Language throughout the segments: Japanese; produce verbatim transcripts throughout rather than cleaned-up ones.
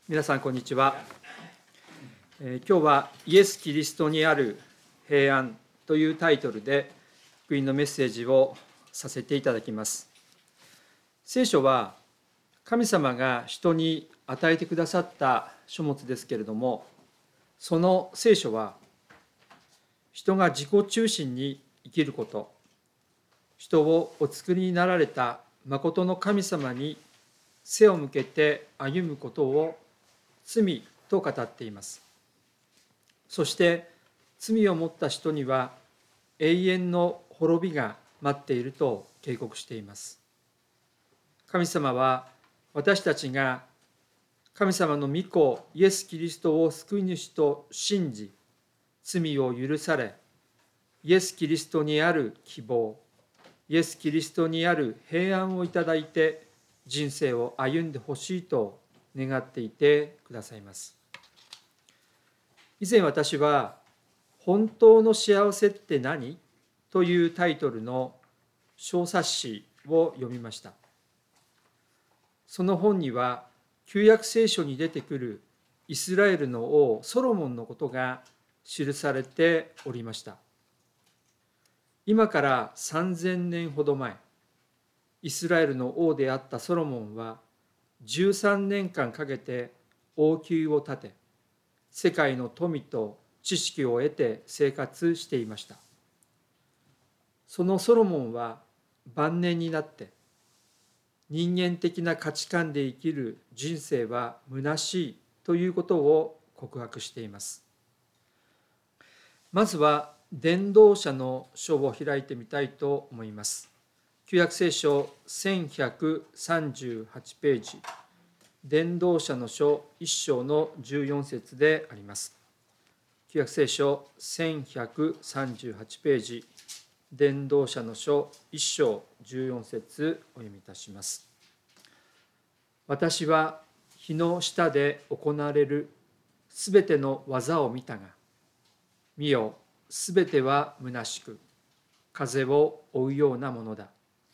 皆さんこんにちは、えー、今日はイエス・キリストにある平安というタイトルで福音のメッセージをさせていただきます。聖書は神様が人に与えてくださった書物ですけれども、その聖書は人が自己中心に生きること、人をお作りになられた真の神様に背を向けて歩むことを罪と語っています。そして罪を持った人には永遠の滅びが待っていると警告しています。神様は私たちが神様の御子イエス・キリストを救い主と信じ、罪を許され、イエス・キリストにある希望、イエス・キリストにある平安をいただいて人生を歩んでほしいと願っていてくださいます。以前私は本当の幸せって何？というタイトルの小冊子を読みました。その本には旧約聖書に出てくるイスラエルの王ソロモンのことが記されておりました。今からさんぜんねんほど前、イスラエルの王であったソロモンはじゅうさんねんかんかけて王宮を建て、世界の富と知識を得て生活していました。そのソロモンは晩年になって、人間的な価値観で生きる人生は虚しいということを告白しています。まずは伝道者の書を開いてみたいと思います。旧約聖書せんひゃくさんじゅうはちページ、伝道者の書いっ章のじゅうよん節であります。旧約聖書せんひゃくさんじゅうはちページ、伝道者の書いっ章じゅうよん節お読みいたします。私は日の下で行われるすべての技を見たが、見よ、すべては虚しく、風を追うようなものだ。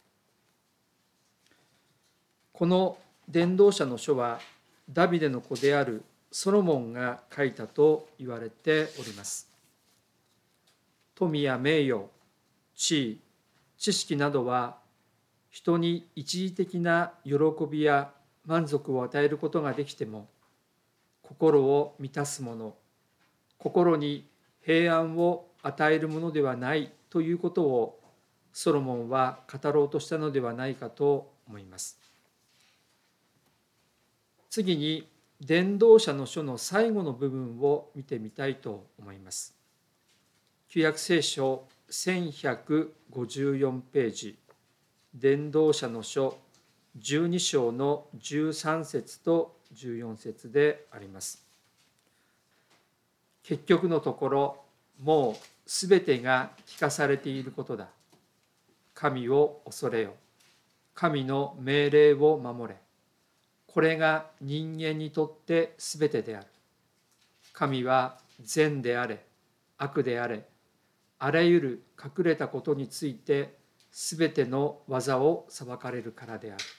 この伝道者の書はダビデの子であるソロモンが書いたと言われております。富や名誉、地位、知識などは人に一時的な喜びや満足を与えることができても、心を満たすもの、心に平安を与えるものではないということをソロモンは語ろうとしたのではないかと思います。次に伝道者の書の最後の部分を見てみたいと思います。旧約聖書せんひゃくごじゅうよんページ、伝道者の書じゅうに章のじゅうさん節とじゅうよん節であります。結局のところ、もうすべてが聞かされていることだ。神を恐れよ。神の命令を守れ。これが人間にとってすべてである。神は善であれ、悪であれ、あらゆる隠れたことについてすべての技を裁かれるからである。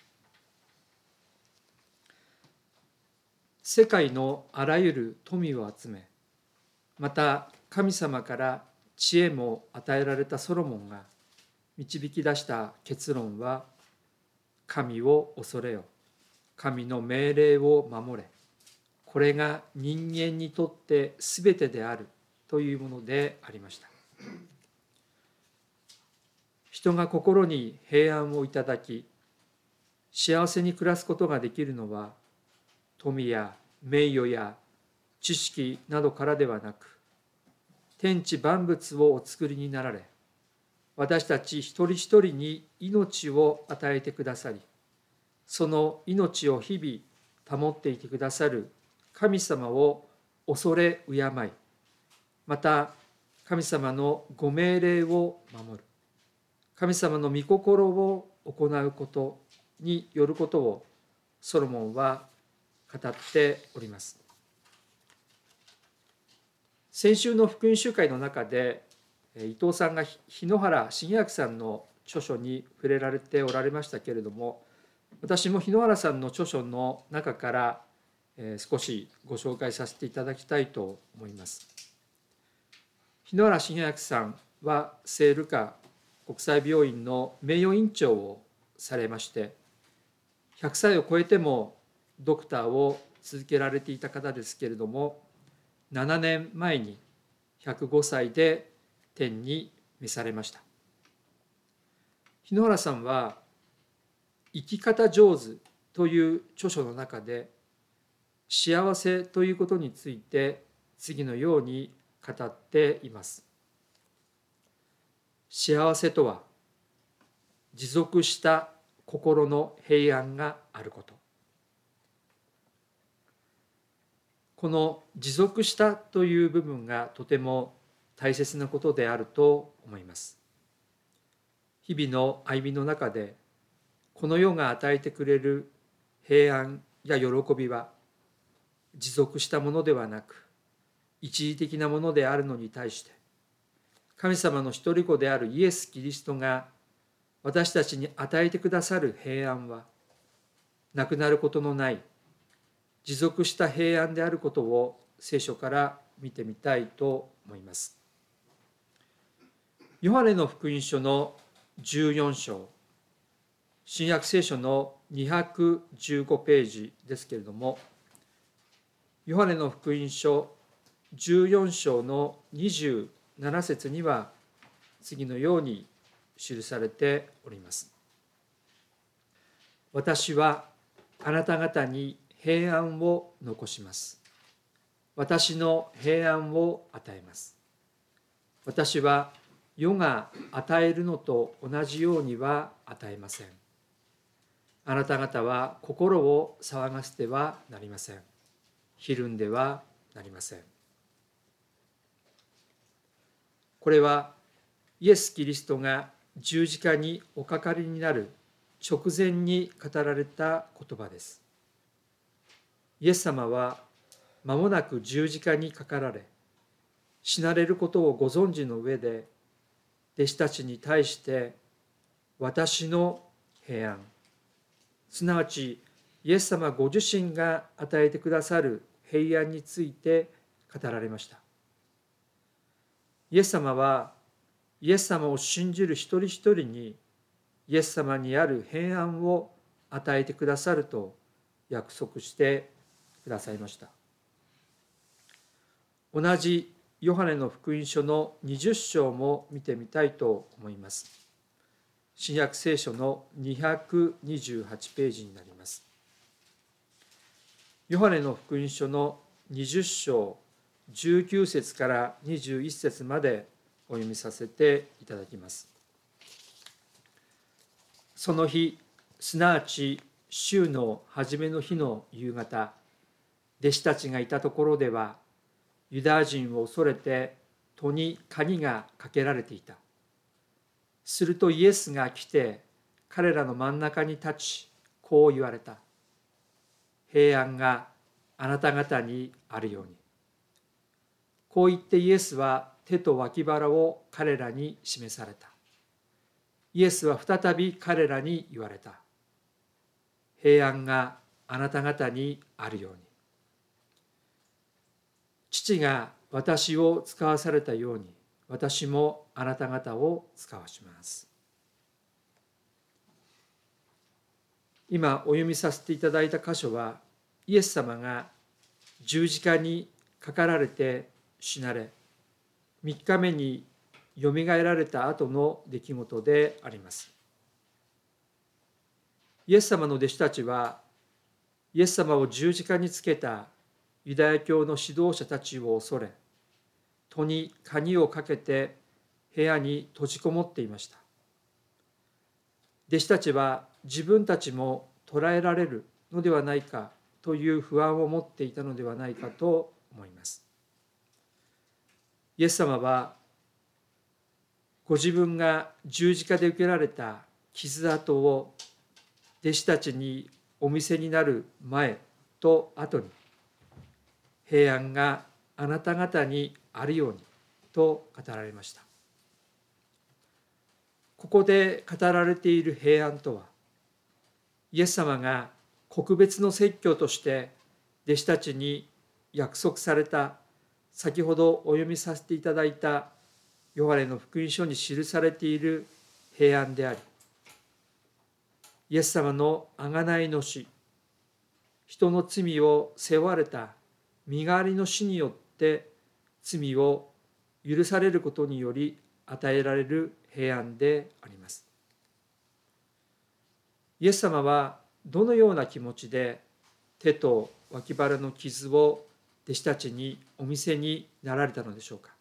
世界のあらゆる富を集め、また神様から知恵も与えられたソロモンが導き出した結論は、神を恐れよ。神の命令を守れ。これが人間にとってすべてであるというものでありました。人が心に平安をいただき、幸せに暮らすことができるのは、富や名誉や知識などからではなく、天地万物をお作りになられ、私たち一人一人に命を与えてくださり、その命を日々保っていてくださる神様を恐れ敬い、また神様のご命令を守る、神様の御心を行うことによることをソロモンは語っております。先週の福音集会の中で伊藤さんが日野原重明さんの著書に触れられておられましたけれども、私も日野原さんの著書の中から少しご紹介させていただきたいと思います。日野原重明さんは聖ルカ国際病院の名誉院長をされまして、ひゃくさいを超えてもドクターを続けられていた方ですけれども、ななねんまえにひゃくごさいで天に召されました。日野原さんは生き方上手という著書の中で、幸せということについて次のように語っています。幸せとは、持続した心の平安があること。この持続したという部分がとても大切なことであると思います。日々の歩みの中で、この世が与えてくれる平安や喜びは、持続したものではなく、一時的なものであるのに対して、神様の一人子であるイエス・キリストが私たちに与えてくださる平安は、なくなることのない持続した平安であることを聖書から見てみたいと思います。ヨハネの福音書のじゅうよん章、新約聖書のにひゃくじゅうごページですけれども、ヨハネの福音書じゅうよん章のにじゅうなな節には次のように記されております。私はあなた方に平安を残します。私の平安を与えます。私は世が与えるのと同じようには与えません。あなた方は心を騒がせてはなりません。ひるんではなりません。これはイエス・キリストが十字架におかかりになる直前に語られた言葉です。イエス様は間もなく十字架にかかられ、死なれることをご存知の上で、弟子たちに対して、私の平安、すなわちイエス様ご自身が与えてくださる平安について語られました。イエス様は、イエス様を信じる一人一人に、イエス様にある平安を与えてくださると約束してくださいました。同じヨハネの福音書のにじゅう章も見てみたいと思います。新約聖書のにひゃくにじゅうはちページになります。ヨハネの福音書のにじゅう章じゅうきゅう節からにじゅういち節までお読みさせていただきます。その日、すなわち週の初めの日の夕方、弟子たちがいたところでは、ユダヤ人を恐れて戸に鍵がかけられていた。するとイエスが来て彼らの真ん中に立ち、こう言われた。平安があなた方にあるように。こう言ってイエスは手と脇腹を彼らに示された。イエスは再び彼らに言われた。平安があなた方にあるように。父が私を使わされたように、私もあなた方を使わします。今お読みさせていただいた箇所は、イエス様が十字架にかかられて死なれ、みっかめによみがえられた後の出来事であります。イエス様の弟子たちは、イエス様を十字架につけたユダヤ教の指導者たちを恐れ、戸に鍵をかけて部屋に閉じこもっていました。弟子たちは自分たちも捕らえられるのではないかという不安を持っていたのではないかと思います。イエス様はご自分が十字架で受けられた傷跡を弟子たちにお見せになる前と後に、平安があなた方にあるようにと語られました。ここで語られている平安とは、イエス様が告別の説教として弟子たちに約束された、先ほどお読みさせていただいたヨハネの福音書に記されている平安であり、イエス様の贖いの死、人の罪を背負われた身代わりの死によって罪を許されることにより与えられる平安であります。イエス様はどのような気持ちで手と脇腹の傷を弟子たちにお見せになられたのでしょうか。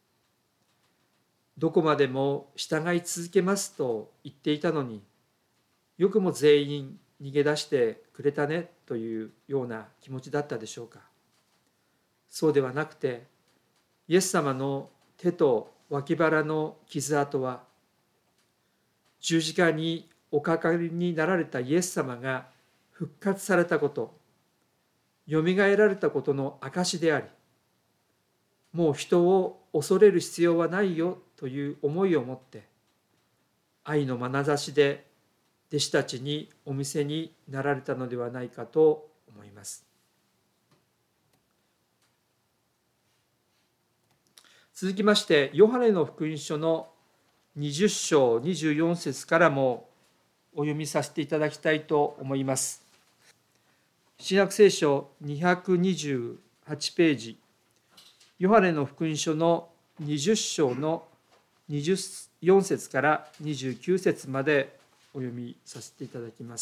どこまでも従い続けますと言っていたのに、よくも全員逃げ出してくれたねというような気持ちだったでしょうか。そうではなくて、イエス様の手と脇腹の傷跡は、十字架におかかりになられたイエス様が復活されたこと、よみがえられたことの証であり、もう人を恐れる必要はないよという思いを持って、愛の眼差しで弟子たちにお見せになられたのではないかと思います。続きまして、ヨハネの福音書のにじゅっ章にじゅうよん節からもお読みさせていただきたいと思います。新約聖書にひゃくにじゅうはちページ、ヨハネの福音書のにじゅっ章のにじゅうよん節からにじゅうきゅう節までお読みさせていただきます。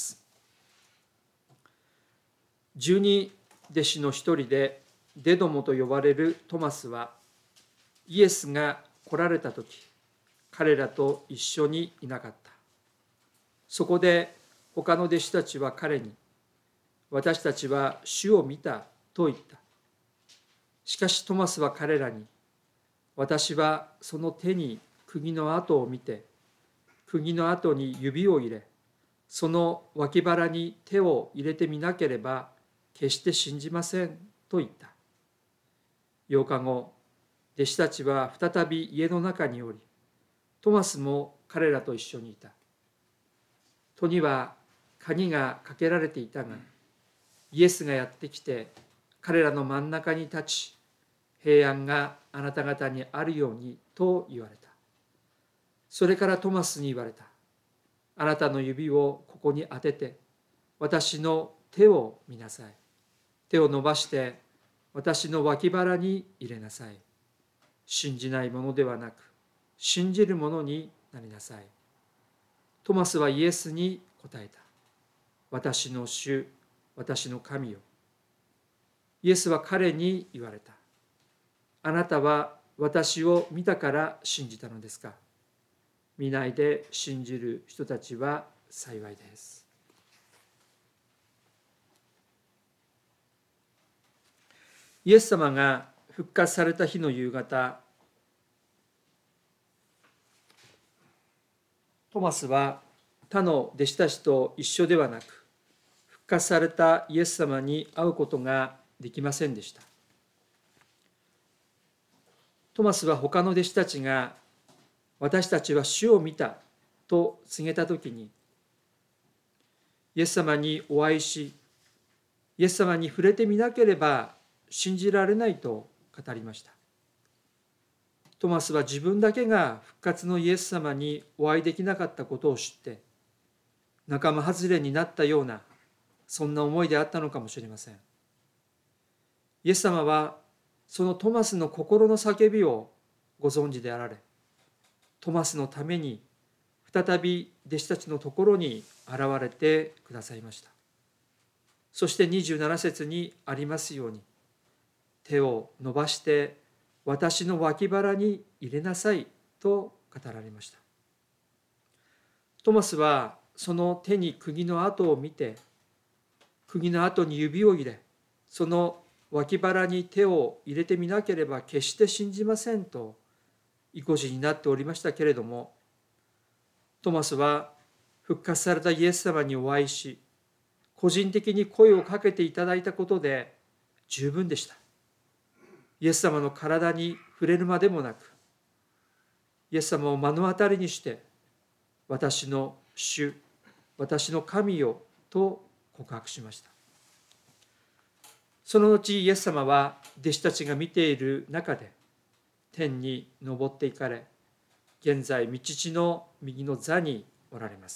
十二弟子の一人でデドモと呼ばれるトマスは、イエスが来られたとき、彼らと一緒にいなかった。そこで他の弟子たちは彼に、私たちは主を見たと言った。しかしトマスは彼らに、私はその手に釘の跡を見て、釘の跡に指を入れ、その脇腹に手を入れてみなければ決して信じませんと言った。ようかご、弟子たちは再び家の中におり、トマスも彼らと一緒にいた。戸には鍵がかけられていたが、イエスがやってきて彼らの真ん中に立ち、平安があなた方にあるようにと言われた。それからトマスに言われた。あなたの指をここに当てて、私の手を見なさい。手を伸ばして私の脇腹に入れなさい。信じないものではなく、信じるものになりなさい。トマスはイエスに答えた。私の主、私の神よ。イエスは彼に言われた。あなたは私を見たから信じたのですか。見ないで信じる人たちは幸いです。イエス様が復活された日の夕方、トマスは他の弟子たちと一緒ではなく、復活されたイエス様に会うことができませんでした。トマスは他の弟子たちが、私たちは主を見たと告げたときに、イエス様にお会いし、イエス様に触れてみなければ信じられないと語りました。トマスは自分だけが復活のイエス様にお会いできなかったことを知って、仲間外れになったような、そんな思いであったのかもしれません。イエス様はそのトマスの心の叫びをご存知であられ、トマスのために再び弟子たちのところに現れてくださいました。そしてにじゅうなな節にありますように、手を伸ばして私の脇腹に入れなさいと語られました。トマスはその手に釘の跡を見て、釘の跡に指を入れ、その脇腹に手を入れてみなければ決して信じませんと意固地になっておりましたけれども、トマスは復活されたイエス様にお会いし、個人的に声をかけていただいたことで十分でした。イエス様の体に触れるまでもなく、イエス様を目の当たりにして、私の主、私の神よと告白しました。 その後イエス様は弟子たちが見ている中で天に昇っていかれ、現在御父の右の座におられます。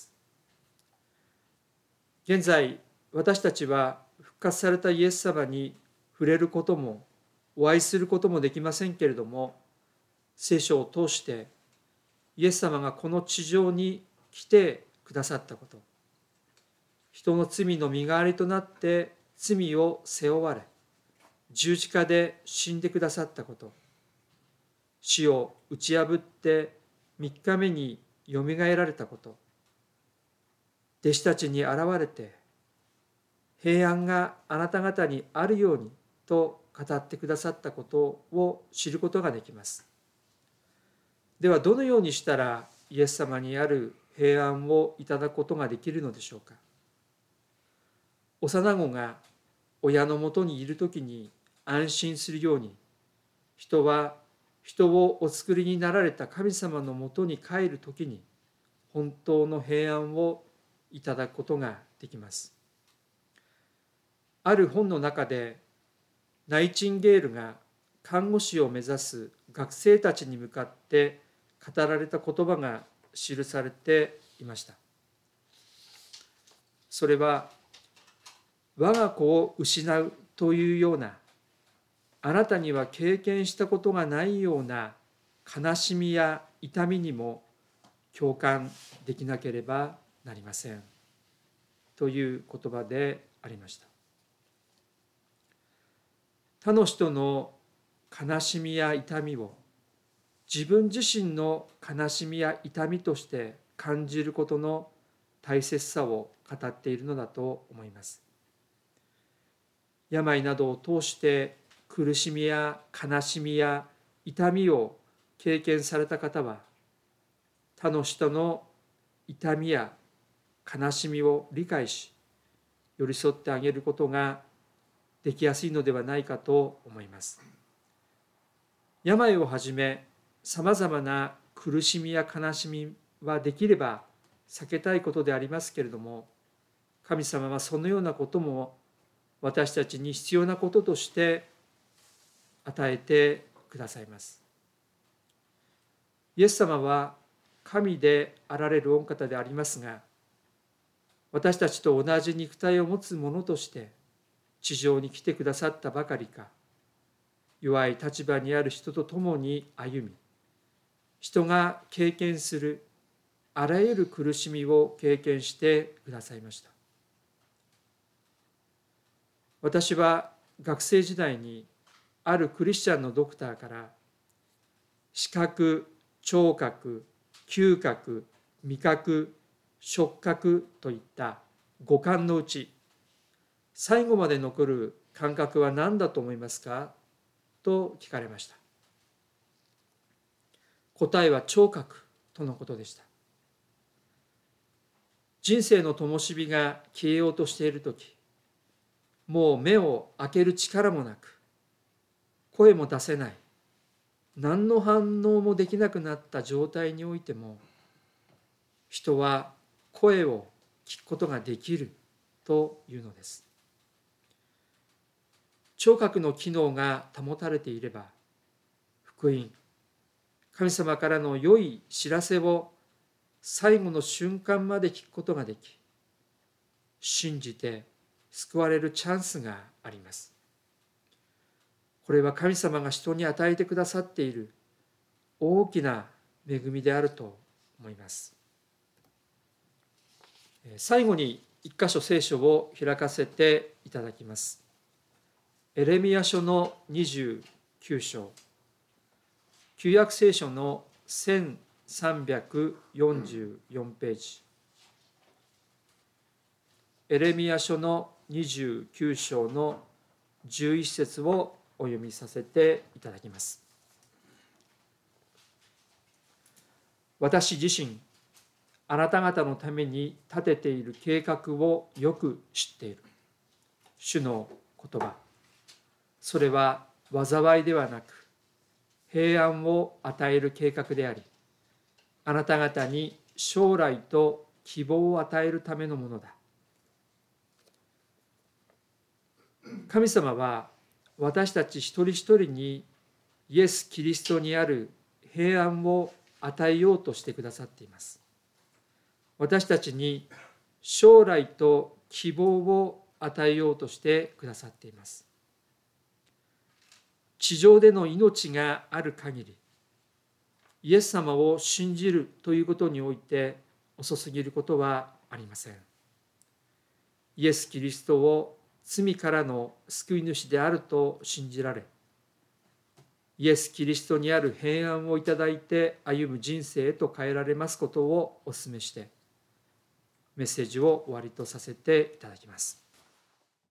現在私たちは復活されたイエス様に触れることもお会いすることもできませんけれども、聖書を通してイエス様がこの地上に来てくださったこと、人の罪の身代わりとなって罪を背負われ、十字架で死んでくださったこと、死を打ち破って三日目によみがえられたこと、弟子たちに現れて、平安があなた方にあるようにと語ってくださったことを知ることができます。では、どのようにしたらイエス様にある平安をいただくことができるのでしょうか。幼子が親のもとにいるときに安心するように、人は人をお作りになられた神様のもとに帰るときに本当の平安をいただくことができます。ある本の中でナイチンゲールが看護師を目指す学生たちに向かって語られた言葉が記されていました。それは、我が子を失うというような、あなたには経験したことがないような悲しみや痛みにも共感できなければなりませんという言葉でありました。他の人の悲しみや痛みを自分自身の悲しみや痛みとして感じることの大切さを語っているのだと思います。病などを通して苦しみや悲しみや痛みを経験された方は、他の人の痛みや悲しみを理解し、寄り添ってあげることができやすいのではないかと思います。病をはじめ、さまざまな苦しみや悲しみはできれば避けたいことでありますけれども、神様はそのようなことも私たちに必要なこととして与えてくださいます。イエス様は神であられる御方でありますが、私たちと同じ肉体を持つ者として地上に来てくださったばかりか、弱い立場にある人と共に歩み、人が経験するあらゆる苦しみを経験してくださいました。私は学生時代にあるクリスチャンのドクターから、視覚、聴覚、嗅覚、味覚、触覚といった五感のうち、最後まで残る感覚は何だと思いますかと聞かれました。答えは聴覚とのことでした。人生の灯火が消えようとしているとき、もう目を開ける力もなく、声も出せない、何の反応もできなくなった状態においても、人は声を聞くことができるというのです。聴覚の機能が保たれていれば、福音、神様からの良い知らせを最後の瞬間まで聞くことができ、信じて救われるチャンスがあります。これは神様が人に与えてくださっている大きな恵みであると思います。最後に一箇所聖書を開かせていただきます。エレミヤ書のにじゅうきゅう章、旧約聖書のせんさんびゃくよんじゅうよんページ、エレミヤ書のにじゅうきゅう章のじゅういち節をお読みさせていただきます。私自身、あなた方のために立てている計画をよく知っている。主の言葉、それは災いではなく、平安を与える計画であり、あなた方に将来と希望を与えるためのものだ。 神様は私たち一人一人にイエス・キリストにある平安を与えようとしてくださっています。私たちに将来と希望を与えようとしてくださっています。地上での命がある限り、イエス様を信じるということにおいて遅すぎることはありません。イエス・キリストを罪からの救い主であると信じられ、イエス・キリストにある平安をいただいて歩む人生へと変えられますことをお勧めして、メッセージを終わりとさせていただきます。